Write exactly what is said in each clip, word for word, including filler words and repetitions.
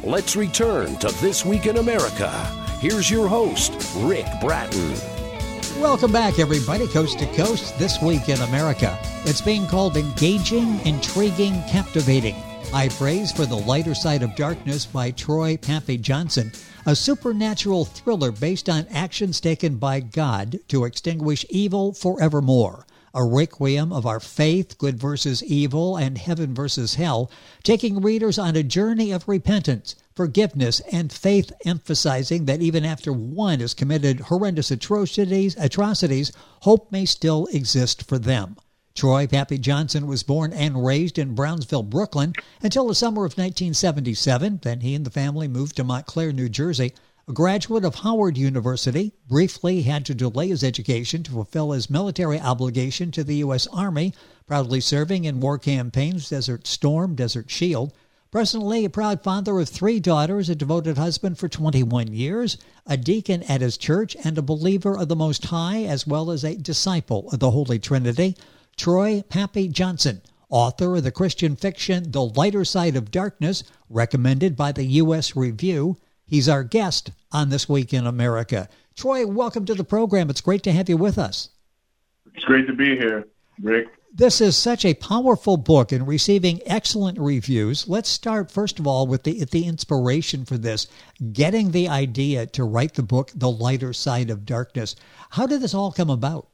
let's return to This Week in America. Here's your host, Rick Bratton. Welcome back, everybody, coast to coast, This Week in America. It's being called engaging, intriguing, captivating. High praise for The Lighter Side of Darkness by Troy Pappy Johnson, a supernatural thriller based on actions taken by God to extinguish evil forevermore. A requiem of our faith, good versus evil, and heaven versus hell, taking readers on a journey of repentance, forgiveness, and faith, emphasizing that even after one has committed horrendous atrocities, atrocities, hope may still exist for them. Troy Pappy Johnson was born and raised in Brownsville, Brooklyn, until the summer of nineteen seventy-seven. Then he and the family moved to Montclair, New Jersey. A graduate of Howard University, briefly had to delay his education to fulfill his military obligation to the U S Army, proudly serving in war campaigns Desert Storm, Desert Shield. Presently, a proud father of three daughters, a devoted husband for twenty-one years, a deacon at his church, and a believer of the Most High, as well as a disciple of the Holy Trinity. Troy Pappy Johnson, author of the Christian fiction The Lighter Side of Darkness, recommended by the U S Review. He's our guest on This Week in America. Troy, welcome to the program. It's great to have you with us. It's great to be here, Rick. This is such a powerful book and receiving excellent reviews. Let's start, first of all, with the, the inspiration for this, getting the idea to write the book, The Lighter Side of Darkness. How did this all come about?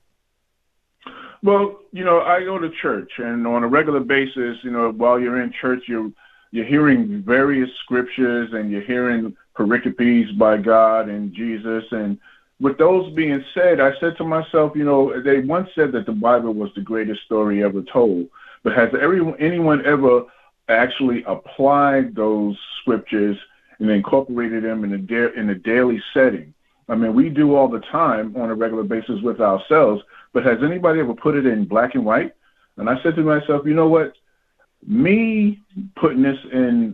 Well, you know, I go to church, and on a regular basis, you know, while you're in church, you're you're hearing various scriptures, and you're hearing pericopes by God and Jesus. And with those being said, I said to myself, you know, they once said that the Bible was the greatest story ever told. But has everyone, anyone ever actually applied those scriptures and incorporated them in a, da- in a daily setting? I mean, we do all the time on a regular basis with ourselves, but has anybody ever put it in black and white? And I said to myself, you know what? Me putting this in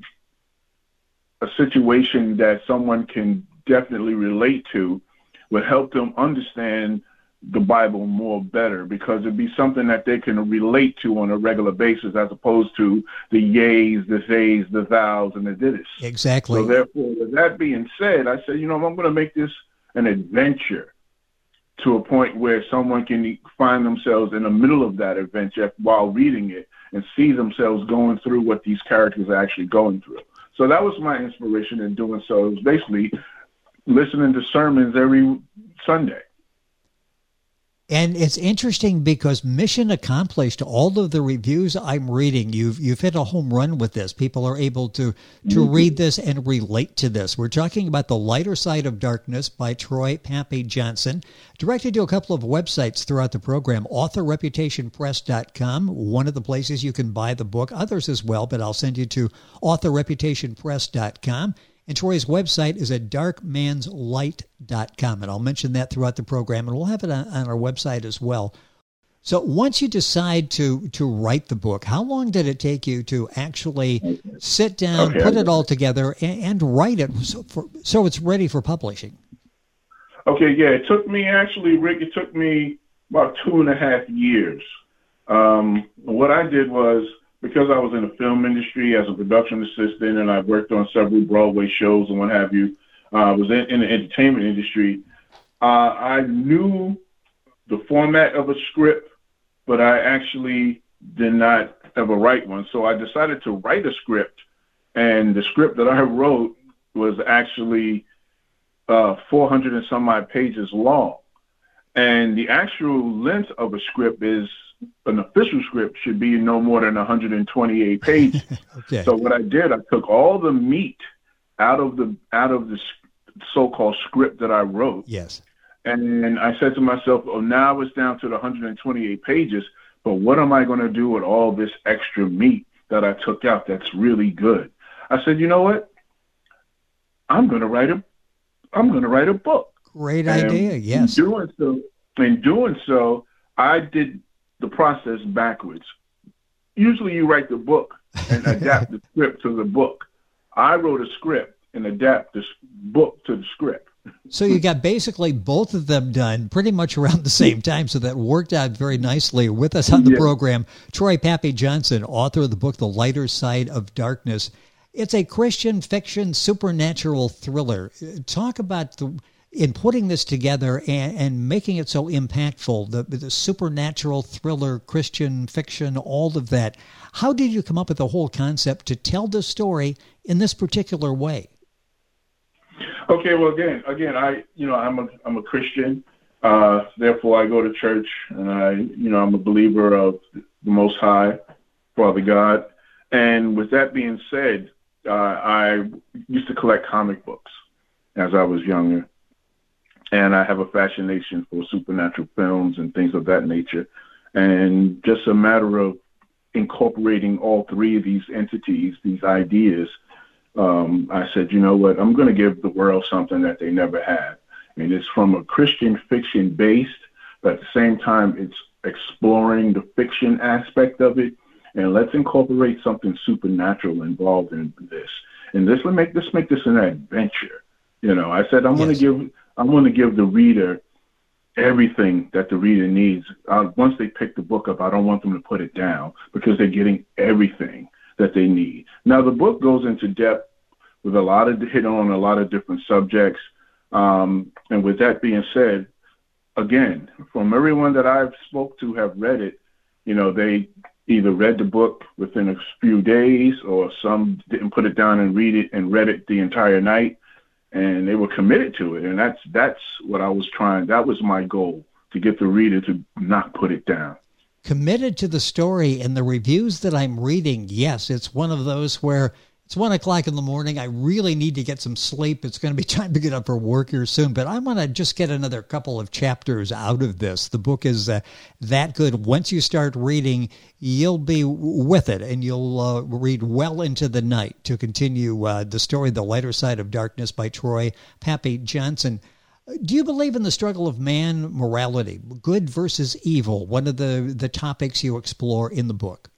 a situation that someone can definitely relate to would help them understand the Bible more better, because it'd be something that they can relate to on a regular basis, as opposed to the yays, the theys, the thous, and the didys. Exactly. So therefore, with that being said, I said, you know, I'm going to make this an adventure to a point where someone can find themselves in the middle of that adventure while reading it and see themselves going through what these characters are actually going through. So that was my inspiration in doing so. It was basically listening to sermons every Sunday. And it's interesting because mission accomplished. All of the reviews I'm reading, you've you've hit a home run with this. People are able to to mm-hmm. read this and relate to this. We're talking about The Lighter Side of Darkness by Troy Pappy Johnson. Directed to a couple of websites throughout the program, author reputation press dot com, one of the places you can buy the book, others as well, but I'll send you to author reputation press dot com. And Troy's website is at dark mans light dot com, and I'll mention that throughout the program, and we'll have it on, on our website as well. So once you decide to to write the book, how long did it take you to actually sit down, okay, put it all together, and, and write it so, for, so it's ready for publishing? Okay, yeah, it took me, actually, Rick, it took me about two and a half years. Um, what I did was, because I was in the film industry as a production assistant, and I worked on several Broadway shows and what have you, I uh, was in, in the entertainment industry, uh, I knew the format of a script, but I actually did not ever write one. So I decided to write a script, and the script that I wrote was actually uh, four hundred and some odd pages long. And the actual length of a script is, an official script should be no more than one hundred twenty-eight pages. Okay. So what I did, I took all the meat out of the out of the so-called script that I wrote. Yes. And I said to myself, oh, now it's down to the one hundred twenty-eight pages, but what am I going to do with all this extra meat that I took out that's really good? I said, you know what? I'm going to write a I'm going to write a book. Great idea. And yes. In doing so, in doing so, I did the process backwards. Usually you write the book and adapt the script to the book. I wrote a script and adapt the book to the script. So you got basically both of them done pretty much around the same time, so that worked out very nicely. With us on the yeah. program, Troy Pappy Johnson, author of the book The Lighter Side of Darkness. It's a Christian fiction supernatural thriller. Talk about the in putting this together and, and making it so impactful, the, the supernatural thriller, Christian fiction, all of that. How did you come up with the whole concept to tell the story in this particular way? Okay, well, again, again, I, you know, I'm a, I'm a Christian. Uh, therefore, I go to church, and I, you know, I'm a believer of the Most High, Father God. And with that being said, uh, I used to collect comic books as I was younger. And I have a fascination for supernatural films and things of that nature. And just a matter of incorporating all three of these entities, these ideas, um, I said, you know what, I'm going to give the world something that they never had. I mean, it's from a Christian fiction based, but at the same time, it's exploring the fiction aspect of it. And let's incorporate something supernatural involved in this. And this, let's make, let's make this an adventure. You know, I said, I'm yes. going to give... I'm going to give the reader everything that the reader needs. Uh, once they pick the book up, I don't want them to put it down because they're getting everything that they need. Now, the book goes into depth with a lot of hit on a lot of different subjects. Um, and with that being said, again, from everyone that I've spoke to have read it, you know, they either read the book within a few days or some didn't put it down and read it and read it the entire night. And they were committed to it. And that's that's what I was trying. That was my goal, to get the reader to not put it down. Committed to the story. And the reviews that I'm reading, yes, it's one of those where it's one o'clock in the morning. I really need to get some sleep. It's going to be time to get up for work here soon. But I want to just get another couple of chapters out of this. The book is uh, that good. Once you start reading, you'll be with it, and you'll uh, read well into the night to continue uh, the story, The Lighter Side of Darkness by Troy Pappy Johnson. Do you believe in the struggle of man morality, good versus evil, one of the, the topics you explore in the book?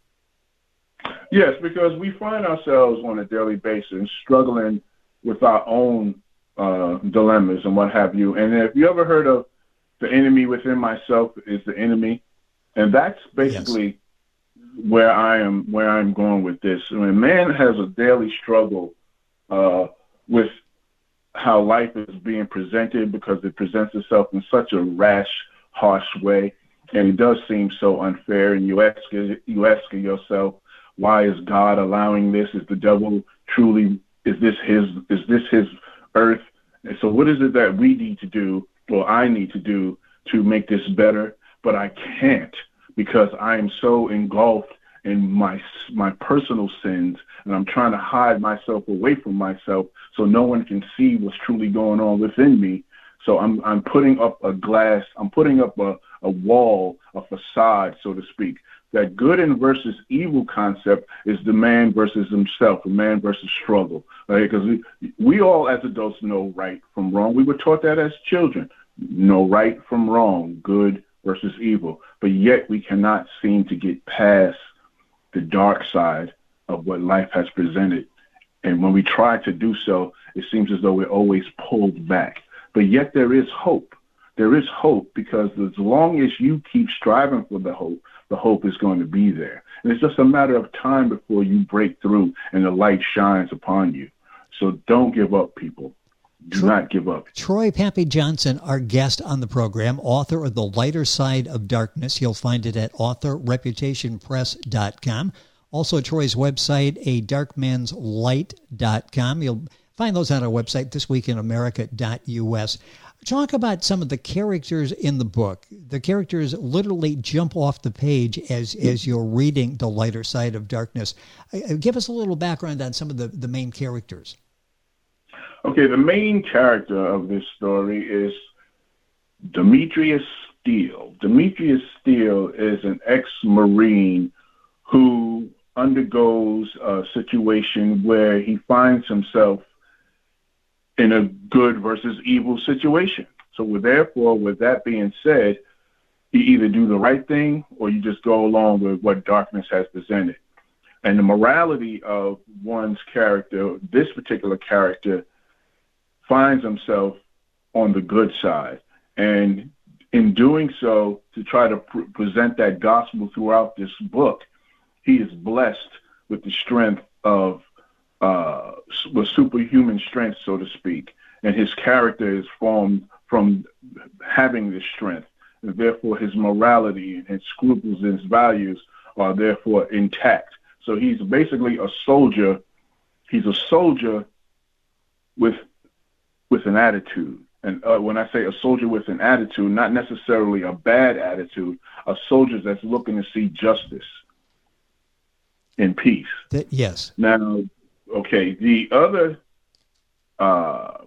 Yes, because we find ourselves on a daily basis struggling with our own uh, dilemmas and what have you. And if you ever heard of the enemy within myself is the enemy, and that's basically yes. where I am, where I'm going with this. I mean, man has a daily struggle uh, with how life is being presented, because it presents itself in such a rash, harsh way, and it does seem so unfair. And you ask you ask yourself, why is God allowing this? Is the devil truly, is this his, is this his earth? And so what is it that we need to do, or I need to do, to make this better? But I can't, because I am so engulfed in my my personal sins, and I'm trying to hide myself away from myself so no one can see what's truly going on within me. So I'm I'm putting up a glass, I'm putting up a, a wall, a facade, so to speak. That good and versus evil concept is the man versus himself, the man versus struggle. Because right? we, we all as adults know right from wrong. We were taught that as children. Know right from wrong, good versus evil. But yet we cannot seem to get past the dark side of what life has presented. And when we try to do so, it seems as though we're always pulled back. But yet there is hope. There is hope, because as long as you keep striving for the hope, the hope is going to be there. And it's just a matter of time before you break through and the light shines upon you. So don't give up, people. Do Troy, not give up. Troy Pappy Johnson, our guest on the program, author of The Lighter Side of Darkness. You'll find it at author reputation press dot com. Also, Troy's website, a dark mans light dot com. You'll find those on our website, this week in america dot u s. Talk about some of the characters in the book. The characters literally jump off the page as, as you're reading The Lighter Side of Darkness. Uh, give us a little background on some of the, the main characters. Okay, the main character of this story is Demetrius Steele. Demetrius Steele is an ex-Marine who undergoes a situation where he finds himself in a good versus evil situation. So with, therefore, with that being said, you either do the right thing or you just go along with what darkness has presented. And the morality of one's character, this particular character, finds himself on the good side. And in doing so, to try to pr- present that gospel throughout this book, he is blessed with the strength of uh, with superhuman strength, so to speak, and his character is formed from having this strength, and therefore his morality and his scruples and his values are therefore intact. So he's basically a soldier. He's a soldier with with an attitude. And uh, when I say a soldier with an attitude, not necessarily a bad attitude, a soldier that's looking to see justice and peace. That, yes. Now, okay, the other uh,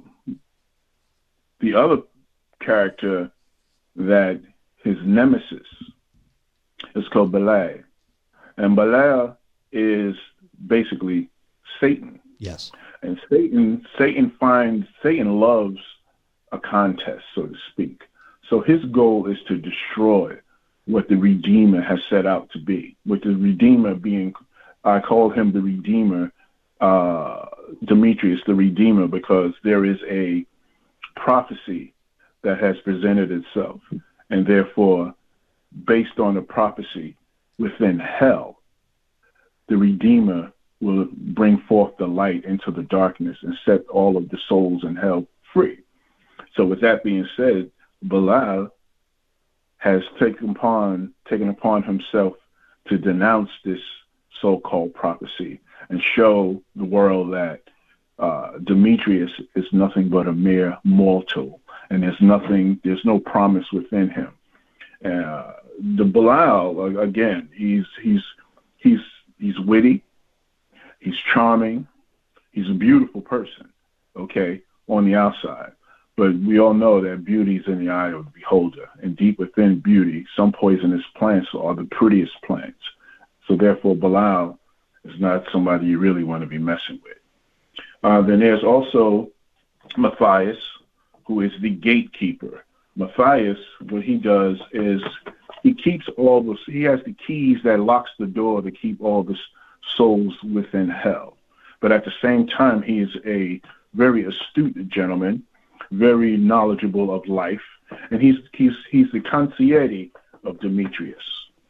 the other character that his nemesis is called Belial. And Belial is basically Satan. Yes. And Satan, Satan finds, Satan loves a contest, so to speak. So his goal is to destroy what the Redeemer has set out to be. With the Redeemer being, I call him the Redeemer, uh, Demetrius, the Redeemer, because there is a prophecy that has presented itself. And therefore, based on the prophecy within hell, the Redeemer will bring forth the light into the darkness and set all of the souls in hell free. So with that being said, Belial has taken upon, taken upon himself to denounce this so-called prophecy and show the world that uh, Demetrius is nothing but a mere mortal, and there's nothing, there's no promise within him. Uh, the Belial, again, he's he's he's he's witty, he's charming, he's a beautiful person, okay, on the outside. But we all know that beauty is in the eye of the beholder, and deep within beauty, some poisonous plants are the prettiest plants. So therefore, Belial is not somebody you really want to be messing with. Uh, then there's also Matthias, who is the gatekeeper. Matthias, what he does is he keeps all the, he has the keys that locks the door to keep all the souls within hell. But at the same time, he is a very astute gentleman, very knowledgeable of life, and he's he's he's the concierge of Demetrius.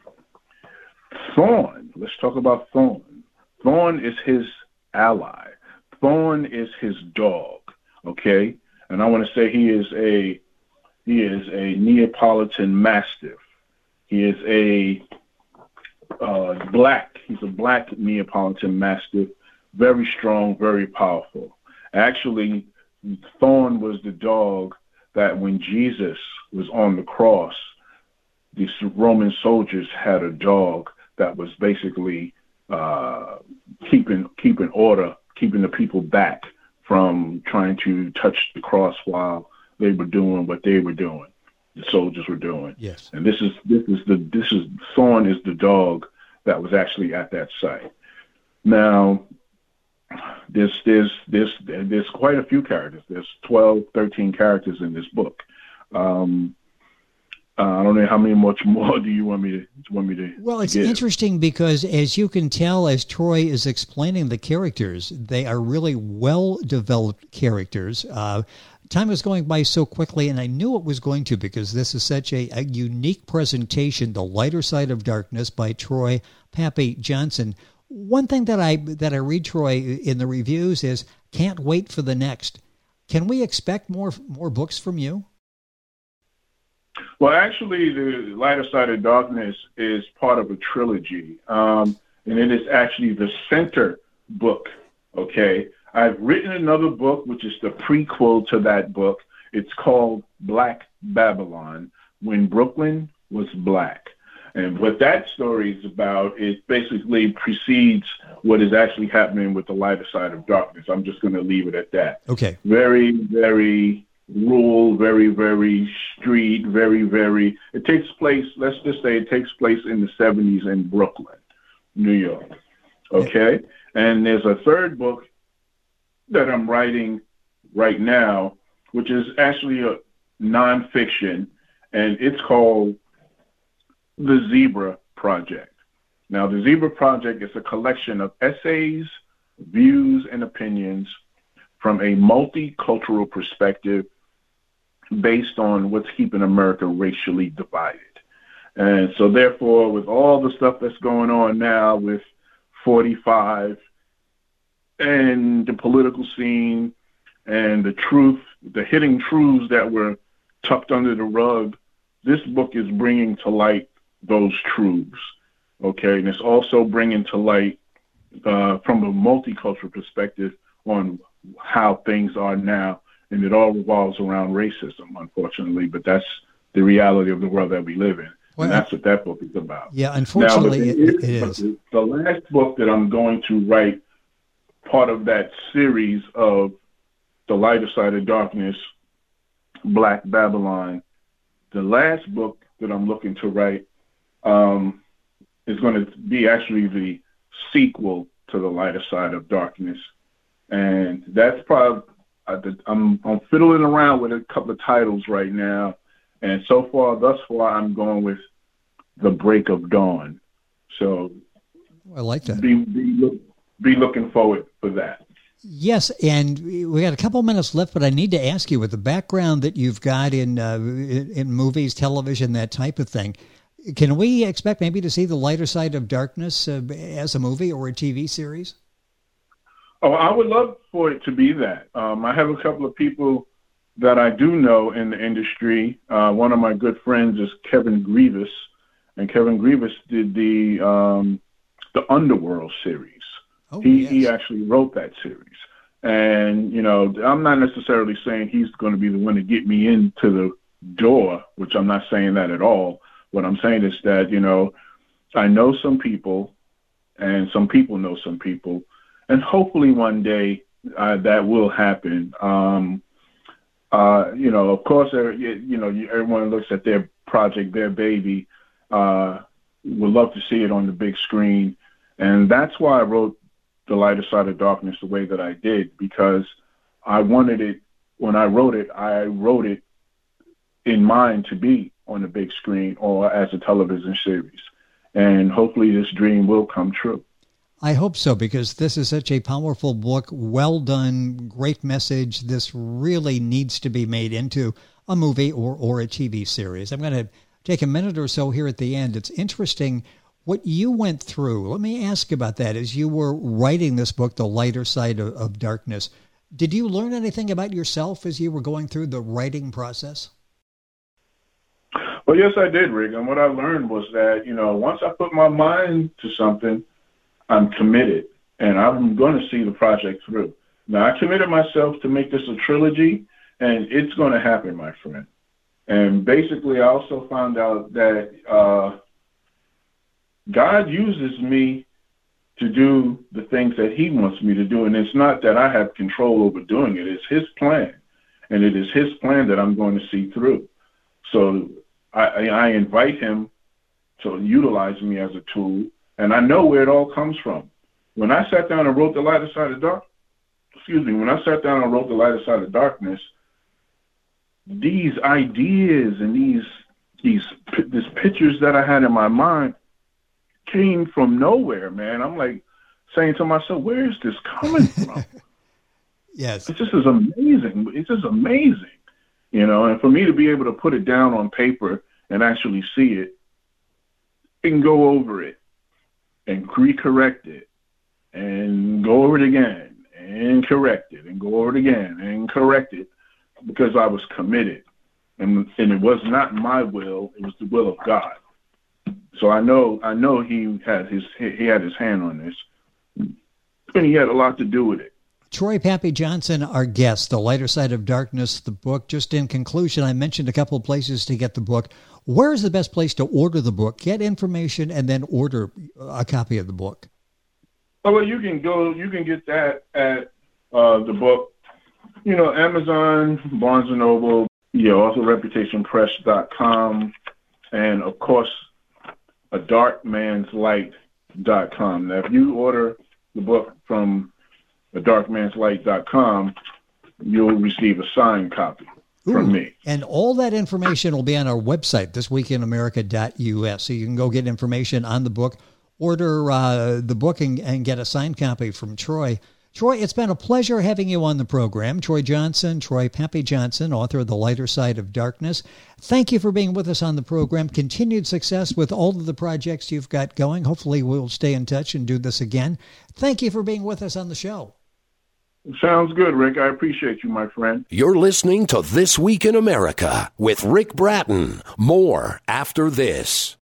Thorn, let's talk about Thorn. Thorn is his ally. Thorn is his dog, okay? And I want to say he is a he is a Neapolitan Mastiff. He is a uh, black. He's a black Neapolitan Mastiff, very strong, very powerful. Actually, Thorn was the dog that when Jesus was on the cross, these Roman soldiers had a dog that was basically uh, keeping keeping order, keeping the people back from trying to touch the cross while they were doing what they were doing. The soldiers were doing. Yes. And this is this is the this is Thorn is the dog that was actually at that site. Now, There's, there's, there's, there's quite a few characters. There's twelve, thirteen characters in this book. Um, uh, I don't know how many much more do you want me to want me to Well, it's give? interesting because, as you can tell, as Troy is explaining the characters, they are really well-developed characters. Uh, time is going by so quickly, and I knew it was going to because this is such a, a unique presentation, The Lighter Side of Darkness by Troy Pappy Johnson. One thing that I that I read, Troy, in the reviews is can't wait for the next. Can we expect more more books from you? Well, actually, The Lighter Side of Darkness is part of a trilogy, um, and it is actually the center book, okay? I've written another book, which is the prequel to that book. It's called Black Babylon, When Brooklyn Was Black. And what that story is about, it basically precedes what is actually happening with The Lighter Side of Darkness. I'm just going to leave it at that. Okay. Very, very rural, very, very street, very, very, it takes place, let's just say it takes place in the seventies in Brooklyn, New York. Okay? And there's a third book that I'm writing right now, which is actually a nonfiction, and it's called The Zebra Project. Now, The Zebra Project is a collection of essays, views, and opinions from a multicultural perspective based on what's keeping America racially divided. And so, therefore, with all the stuff that's going on now with forty-five and the political scene and the truth, the hidden truths that were tucked under the rug, this book is bringing to light those truths, okay? And it's also bringing to light, uh, from a multicultural perspective, on how things are now. And it all revolves around racism, unfortunately, but that's the reality of the world that we live in. Well, and that's what that book is about. Yeah, unfortunately, now, it, it, it is. The, the last book that I'm going to write, part of that series of The Lighter Side of Darkness, Black Babylon, the last book that I'm looking to write um, is going to be actually the sequel to The Lighter Side of Darkness. And that's probably, I'm, I'm fiddling around with a couple of titles right now. And so far, thus far, I'm going with The Break of Dawn. So I like that. Be, be, look, be looking forward for that. Yes, and we got a couple minutes left, but I need to ask you, with the background that you've got in, uh, in in movies, television, that type of thing, can we expect maybe to see The Lighter Side of Darkness uh, as a movie or a T V series? Oh, I would love for it to be that. Um, I have a couple of people that I do know in the industry. Uh, one of my good friends is Kevin Grievous, and Kevin Grievous did the um, the Underworld series. Oh, he, yes. he actually wrote that series. And, you know, I'm not necessarily saying he's going to be the one to get me into the door, which I'm not saying that at all. What I'm saying is that, you know, I know some people, and some people know some people, and hopefully one day uh, that will happen. Um, uh, you know, of course, you know, everyone looks at their project, their baby, uh, would love to see it on the big screen. And that's why I wrote The Lighter Side of Darkness the way that I did, because I wanted it, when I wrote it, I wrote it in mind to be on the big screen or as a television series. And hopefully this dream will come true. I hope so, because this is such a powerful book. Well done. Great message. This really needs to be made into a movie or, or a T V series. I'm going to take a minute or so here at the end. It's interesting what you went through. Let me ask about that. As you were writing this book, The Lighter Side of, of Darkness, did you learn anything about yourself as you were going through the writing process? Well, yes, I did, Rick. And what I learned was that, you know, once I put my mind to something, I'm committed, and I'm going to see the project through. Now, I committed myself to make this a trilogy, and it's going to happen, my friend. And basically, I also found out that uh, God uses me to do the things that he wants me to do, and it's not that I have control over doing it. It's his plan, and it is his plan that I'm going to see through. So I, I invite him to utilize me as a tool, and I know where it all comes from. When I sat down and wrote The Lighter Side of Dark, excuse me, when I sat down and wrote The Lighter Side of Darkness, these ideas and these these these pictures that I had in my mind came from nowhere, man. I'm like saying to myself, where is this coming from? Yes. It just is amazing. It's just amazing, you know, and for me to be able to put it down on paper and actually see it and go over it and recorrect it and go over it again and correct it and go over it again and correct it, because I was committed. And, and it was not my will, it was the will of God. So I know I know he had his he had his hand on this, and he had a lot to do with it. Troy Pappy Johnson, our guest, The Lighter Side of Darkness, the book. Just in conclusion, I mentioned a couple of places to get the book. Where is the best place to order the book, get information, and then order a copy of the book? Oh, well, you can go, you can get that at uh, the book, you know, Amazon, Barnes and Noble, you know, also reputation press dot com, and of course, a dark mans light dot com. Now, if you order the book from a dark mans light dot com, you'll receive a signed copy from Ooh, me. And all that information will be on our website, this week in america dot u s. So you can go get information on the book, order uh, the book, and, and get a signed copy from Troy. Troy, it's been a pleasure having you on the program. Troy Johnson, Troy Pappy Johnson, author of The Lighter Side of Darkness. Thank you for being with us on the program. Continued success with all of the projects you've got going. Hopefully we'll stay in touch and do this again. Thank you for being with us on the show. Sounds good, Rick. I appreciate you, my friend. You're listening to This Week in America with Rick Bratton. More after this.